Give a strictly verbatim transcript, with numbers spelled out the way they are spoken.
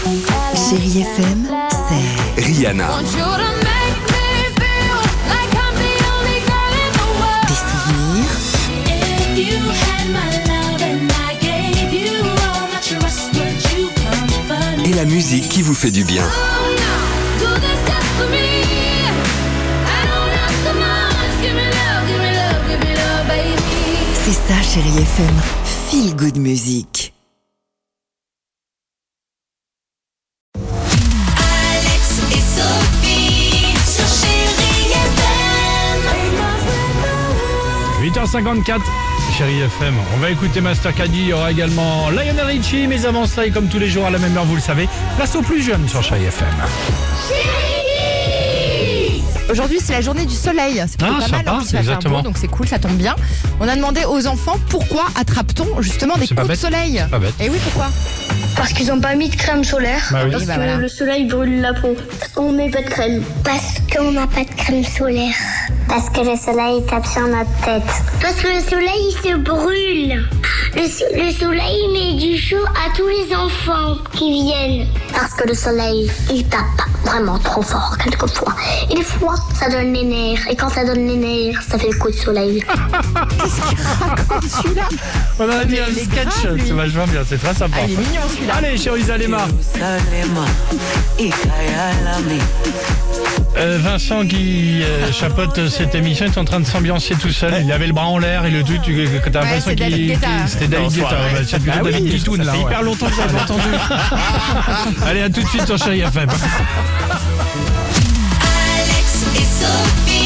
Chérie F M, c'est Rihanna. des souvenirs, Et la musique qui vous fait du bien. c'est ça Chérie F M, Feel Good Music. Alex et Sophie sur Chérie F M. huit heures cinquante-quatre, Chérie F M. On va écouter Master Caddy. Il y aura également Lionel Richie. Mais avant cela, et comme tous les jours à la même heure, vous le savez, place aux plus jeunes sur Chérie F M. Aujourd'hui, c'est la journée du soleil. C'est plutôt Ah, pas sympa, mal. En plus, il va faire exactement. beau, donc c'est cool, ça tombe bien. On a demandé aux enfants pourquoi attrape-t-on justement des C'est pas coups de bête. soleil. Pas bête. Et oui, pourquoi? Parce qu'ils n'ont pas mis de crème solaire. Bah oui. Parce bah que voilà. le soleil brûle la peau. On met pas de crème. Parce qu'on n'a pas de crème solaire. Parce que le soleil tape sur notre tête. Parce que le soleil il se brûle. Le, so- le soleil met du chaud à tous les enfants qui viennent. Parce que le soleil il tape vraiment trop fort quelquefois. Et des fois ça donne les nerfs. Et quand ça donne les nerfs, ça fait le coup de soleil. Celui-là. On a dit un il est sketch. grave, lui. C'est vachement bien, c'est très sympa. Ah, il est mignon celui-là. Allez, chérie Zalema. Euh, Vincent qui euh, chapeaute cette émission est en train de s'ambiancer tout seul. Il avait le bras en l'air et le tout. Tu as l'impression c'est qu'il. David Guetta. C'était David Guetta. Ouais, c'est plutôt Ah oui, David Guitoun ça là. fait ouais. hyper longtemps que j'avais pas entendu. Allez, à tout de suite sur Chérie F M. Alex et Sophie.